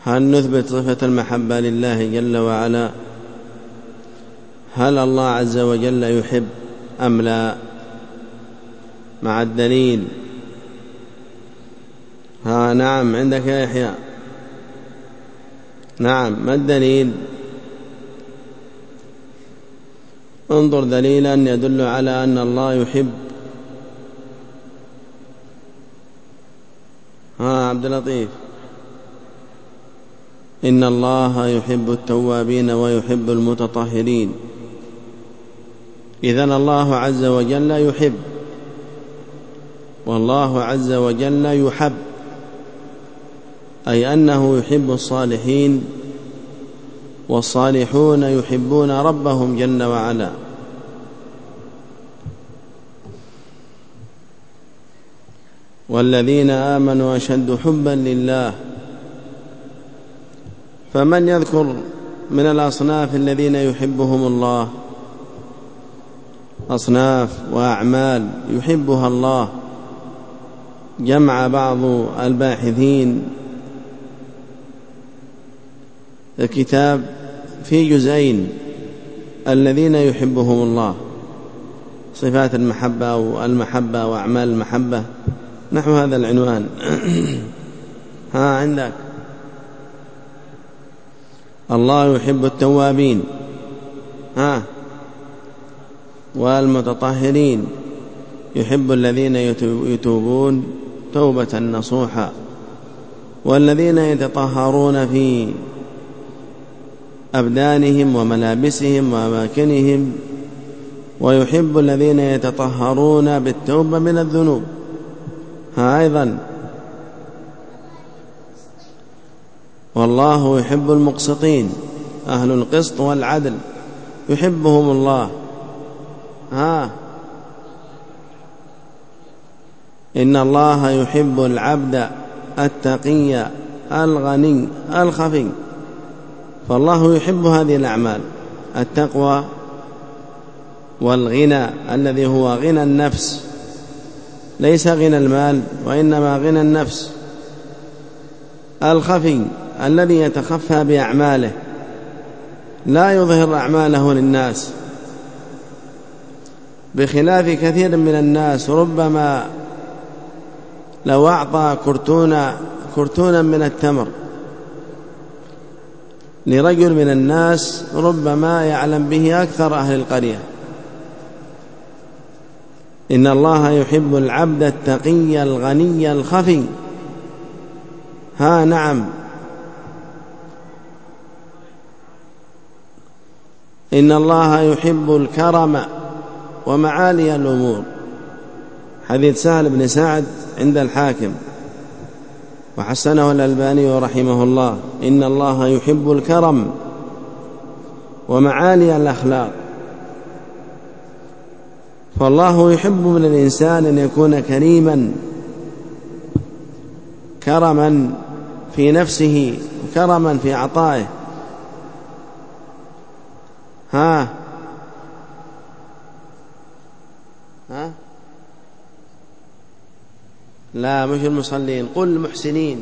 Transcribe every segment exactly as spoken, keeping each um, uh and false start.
هل نثبت صفة المحبة لله جل وعلا؟ هل الله عز وجل يحب أم لا؟ مع الدليل. ها نعم، عندك يا يحيى. نعم، ما الدليل؟ انظر دليلا يدل على أن الله يحب. ها عبد اللطيف. إن الله يحب التوابين ويحب المتطهرين. إذن الله عز وجل يحب، والله عز وجل يحب، أي أنه يحب الصالحين، والصالحون يحبون ربهم جل وعلا. والذين آمنوا أشد حبا لله. فمن يذكر من الأصناف الذين يحبهم الله؟ أصناف وأعمال يحبها الله. جمع بعض الباحثين الكتاب في جزئين: الذين يحبهم الله، صفات المحبة أو المحبة وأعمال المحبة، نحو هذا العنوان. ها عندك. الله يحب التوابين ها والمتطهرين، يحب الذين يتوبون توبة نصوحا، والذين يتطهرون في أبدانهم وملابسهم وأماكنهم، ويحب الذين يتطهرون بالتوبة من الذنوب. ها أيضا. والله يحب المقسطين، أهل القسط والعدل يحبهم الله. ها إن الله يحب العبد التقي الغني الخفي. فالله يحب هذه الأعمال: التقوى والغنى الذي هو غنى النفس، ليس غنى المال وإنما غنى النفس، الخفي الذي يتخفى بأعماله، لا يظهر أعماله للناس، بخلاف كثير من الناس ربما لو أعطى كرتونا كرتونا من التمر لرجل من الناس ربما يعلم به أكثر أهل القرية. إن الله يحب العبد التقي الغني الخفي. ها نعم. إن الله يحب الكرم ومعالي الأمور، حديث سهل بن سعد عند الحاكم وحسنه الألباني رحمه الله. إن الله يحب الكرم ومعالي الأخلاق. فالله يحب من الإنسان أن يكون كريما، كرما في نفسه وكرما في عطائه. ها ها لا مش المصلين، قل المحسنين.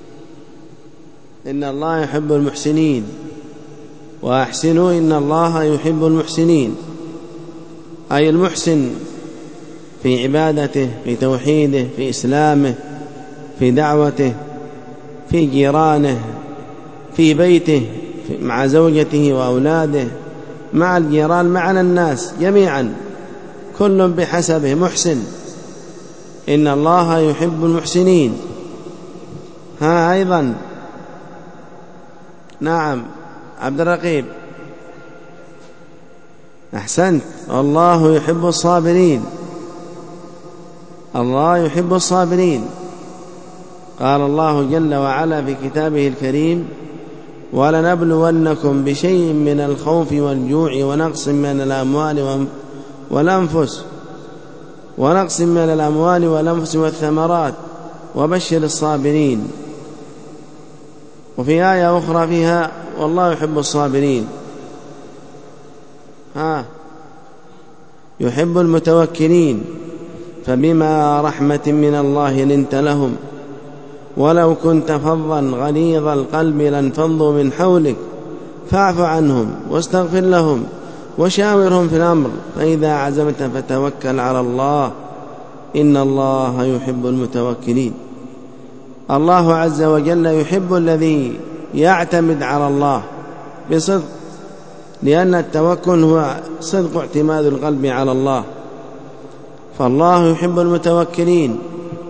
إن الله يحب المحسنين وأحسنوا إن الله يحب المحسنين، أي المحسن في عبادته، في توحيده، في إسلامه، في دعوته، في جيرانه، في بيته، مع زوجته وأولاده، مع الجيران، مع الناس جميعا، كل بحسبه محسن. إن الله يحب المحسنين. ها أيضا. نعم عبد الرقيب، أحسنت. الله يحب الصابرين. الله يحب الصابرين. قال الله جل وعلا في كتابه الكريم: ولنبلونكم بشيء من الخوف والجوع ونقص من الأموال والأنفس ونقص من الأموال والأنفس والثمرات وبشر الصابرين. وفي آية أخرى فيها: والله يحب الصابرين. ها يحب المتوكلين، فبما رحمة من الله لنت لهم ولو كنت فظا غليظ القلب لانفضوا من حولك فاعف عنهم واستغفر لهم وشاورهم في الأمر فإذا عزمت فتوكل على الله إن الله يحب المتوكلين. الله عز وجل يحب الذي يعتمد على الله بصدق، لأن التوكل هو صدق اعتماد القلب على الله، فالله يحب المتوكلين.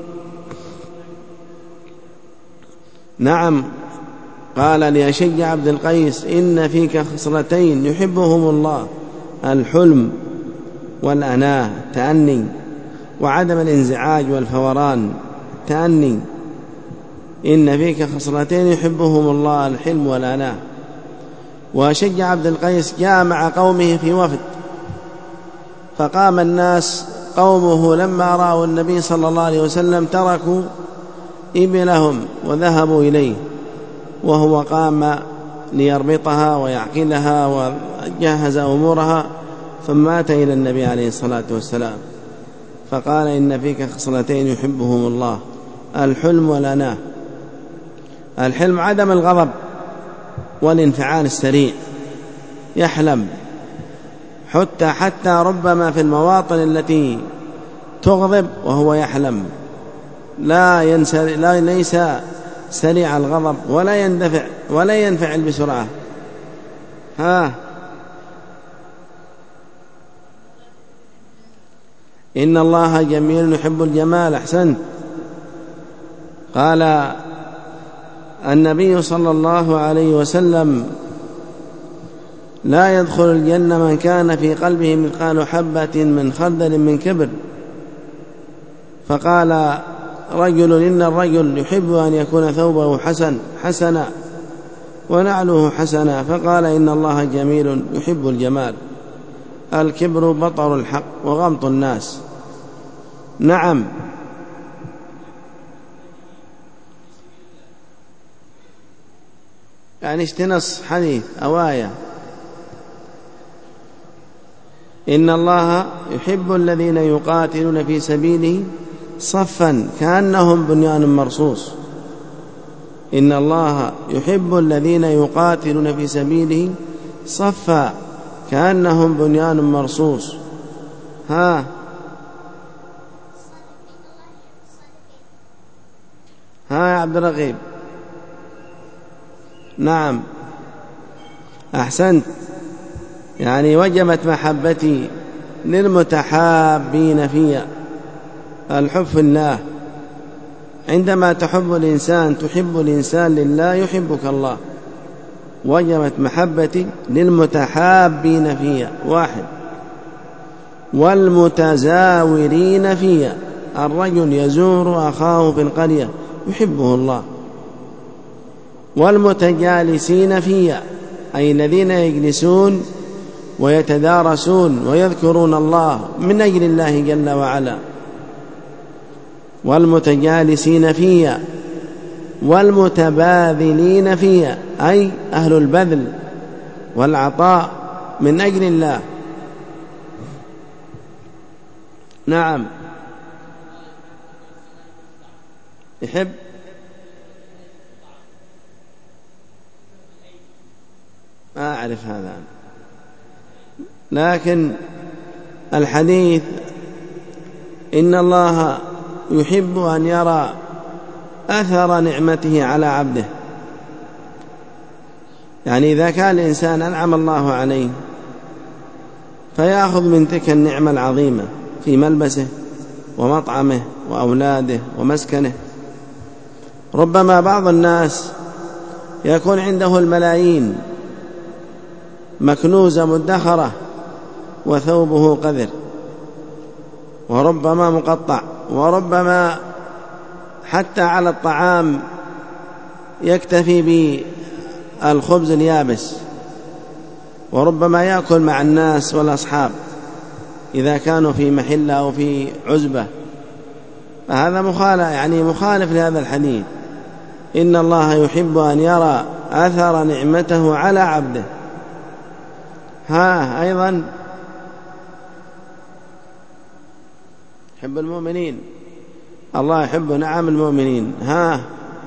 نعم، قال لأشج عبد القيس إن فيك خصلتين يحبهم الله: الحلم والأناة التأني، وعدم الانزعاج والفوران التأني. إن فيك خصلتين يحبهم الله: الحلم والأناة. وأشج عبد القيس جاء مع قومه في وفد، فقام الناس قومه لما رأوا النبي صلى الله عليه وسلم تركوا إبلهم وذهبوا إليه، وهو قام ليربطها ويعقلها وجهز أمورها، ثم أتى إلى النبي عليه الصلاة والسلام فقال إن فيك خصلتين يحبهم الله: الحلم والأناة. الحلم عدم الغضب والانفعال السريع، يحلم حتى حتى ربما في المواطن التي تغضب وهو يحلم، لا ينسى لا ليس سريع الغضب ولا يندفع ولا ينفعل بسرعة. ها إن الله جميل يحب الجمال. أحسنت. قال النبي صلى الله عليه وسلم: لا يدخل الجنة من كان في قلبه مثقال حبة من خردل من كبر. فقال رجل: إن الرجل يحب أن يكون ثوبه حسن حسنا ونعله حسنا. فقال: إن الله جميل يحب الجمال. الكبر بطر الحق وغمط الناس. نعم، يعني اشتنص حديث أو آية: إن الله يحب الذين يقاتلون في سبيله صفا كأنهم بنيان مرصوص. إن الله يحب الذين يقاتلون في سبيله صفا كأنهم بنيان مرصوص. ها ها يا عبد الرغيب. نعم، أحسنت. يعني وجبت محبتي للمتحابين فيها. الحب في الله، عندما تحب الإنسان تحب الإنسان لله يحبك الله. وجبت محبتي للمتحابين فيها. واحد. والمتزاورين فيها، الرجل يزور أخاه في القرية يحبه الله. والمتجالسين فيها، أي الذين يجلسون ويتدارسون ويذكرون الله من أجل الله جل وعلا. والمتجالسين فيها. والمتباذلين فيها، أي أهل البذل والعطاء من أجل الله. نعم، يحب. ما أعرف هذا، لكن الحديث إن الله يحب أن يرى أثر نعمته على عبده. يعني إذا كان الإنسان أنعم الله عليه فيأخذ من تلك النعمة العظيمة في ملبسه ومطعمه وأولاده ومسكنه. ربما بعض الناس يكون عنده الملايين مكنوزة مدخرة وثوبه قذر، وربما مقطع، وربما حتى على الطعام يكتفي بالخبز اليابس، وربما يأكل مع الناس والأصحاب إذا كانوا في محلة أو في عزبة. فهذا مخالف، يعني مخالف لهذا الحديث. إن الله يحب أن يرى أثر نعمته على عبده. ها أيضا يحب المؤمنين. الله يحب نعم المؤمنين. ها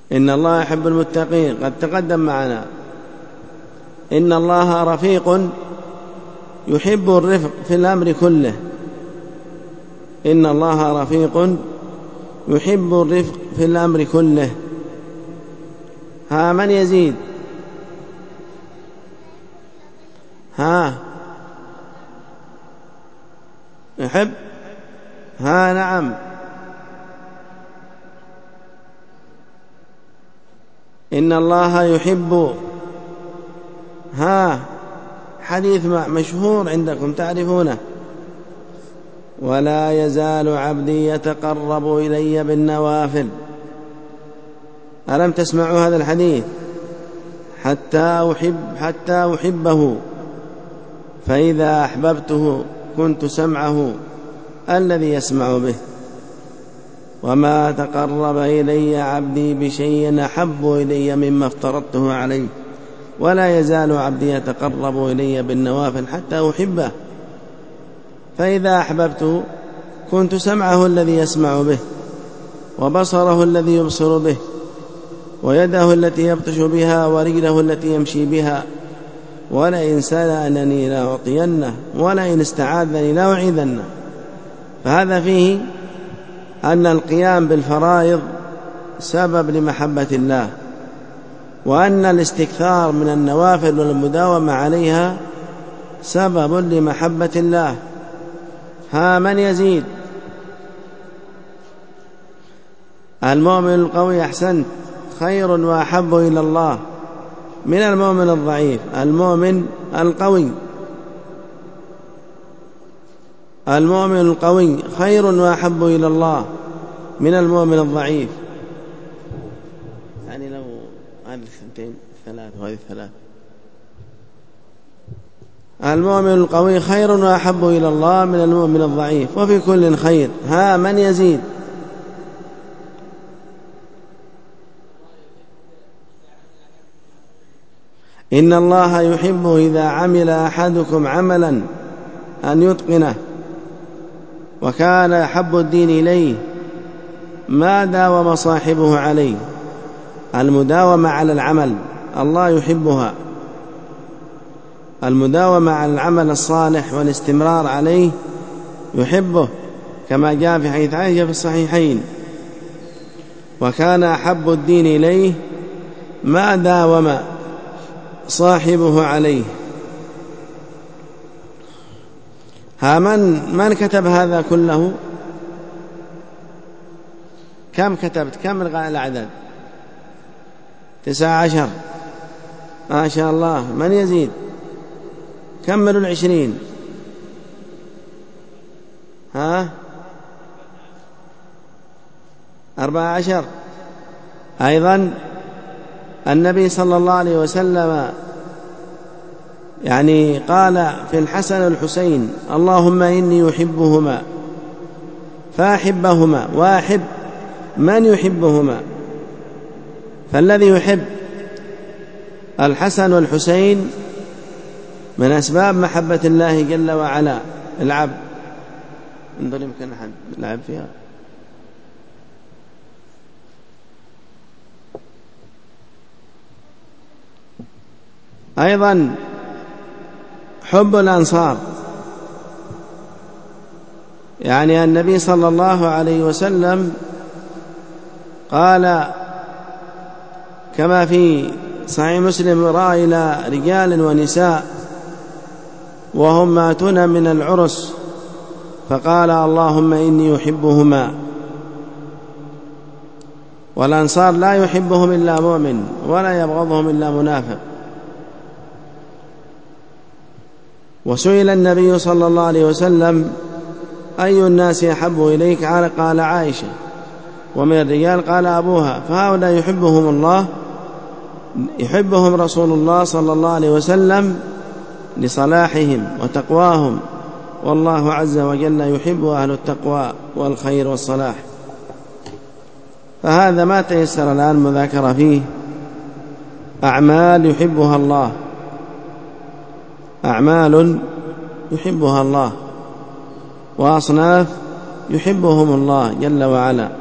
إن الله يحب المتقين قد تقدم معنا. إن الله رفيق يحب الرفق في الأمر كله. إن الله رفيق يحب الرفق في الأمر كله. ها من يزيد؟ ها يحب؟ ها نعم. إن الله يحب. ها حديث مشهور عندكم تعرفونه. ولا يزال عبدي يتقرب إلي بالنوافل. ألم تسمعوا هذا الحديث؟ حتى أحب حتى أحبه فإذا أحببته كنت سمعه الذي يسمع به وما تقرب إلي عبدي بشيء أحب إلي مما افترضته عليه. ولا يزال عبدي يتقرب إلي بالنوافل حتى أحبه فإذا أحببته كنت سمعه الذي يسمع به وبصره الذي يبصر به ويده التي يبطش بها ورجله التي يمشي بها. ولئن سألنني لأعطينه ولئن استعاذني لأعيذنه. فهذا فيه أن القيام بالفرائض سبب لمحبة الله، وأن الاستكثار من النوافل والمداومة عليها سبب لمحبة الله. ها من يزيد؟ المؤمن القوي أحسنت خير وأحب إلى الله من المؤمن الضعيف. المؤمن القوي المؤمن القوي خير وأحب إلى الله من المؤمن الضعيف. يعني لو هذه الثنتين الثلاث وهذه الثلاث. المؤمن القوي خير وأحب إلى الله من المؤمن الضعيف وفي كل خير. ها من يزيد؟ إن الله يحب إذا عمل أحدكم عملا أن يتقنه وكان أحب الدين إليه ما داوم صاحبه عليه. المداومة على العمل الله يحبها، المداومة على العمل الصالح والاستمرار عليه يحبه كما جاء في حديث عائشة في الصحيحين. وكان أحب الدين إليه ما داوم صاحبه عليه. ها من من كتب هذا كله؟ كم كتبت؟ كم العدد؟ تسعة عشر ما شاء الله. من يزيد؟ كملوا العشرين. ها أربعة عشر. أيضا النبي صلى الله عليه وسلم يعني قال في الحسن والحسين اللهم إني أحبهما فأحبهما وأحب من يحبهما. فالذي يحب الحسن والحسين من أسباب محبة الله جل وعلا العبد. انظر يمكن أحد لعب فيها. أيضا حب الأنصار، يعني النبي صلى الله عليه وسلم قال كما في صحيح مسلم رأى إلى رجال ونساء وهم ماتون من العرس فقال اللهم إني أحبهما. والأنصار لا يحبهم إلا مؤمن ولا يبغضهم إلا منافق. وسئل النبي صلى الله عليه وسلم أي الناس يحب إليك؟ قال عائشة. ومن الرجال قال أبوها. فهؤلاء يحبهم الله يحبهم رسول الله صلى الله عليه وسلم لصلاحهم وتقواهم، والله عز وجل يحب أهل التقوى والخير والصلاح. فهذا ما تيسر الآن مذاكرة فيه أعمال يحبها الله، أعمال يحبها الله وأصناف يحبهم الله جل وعلا.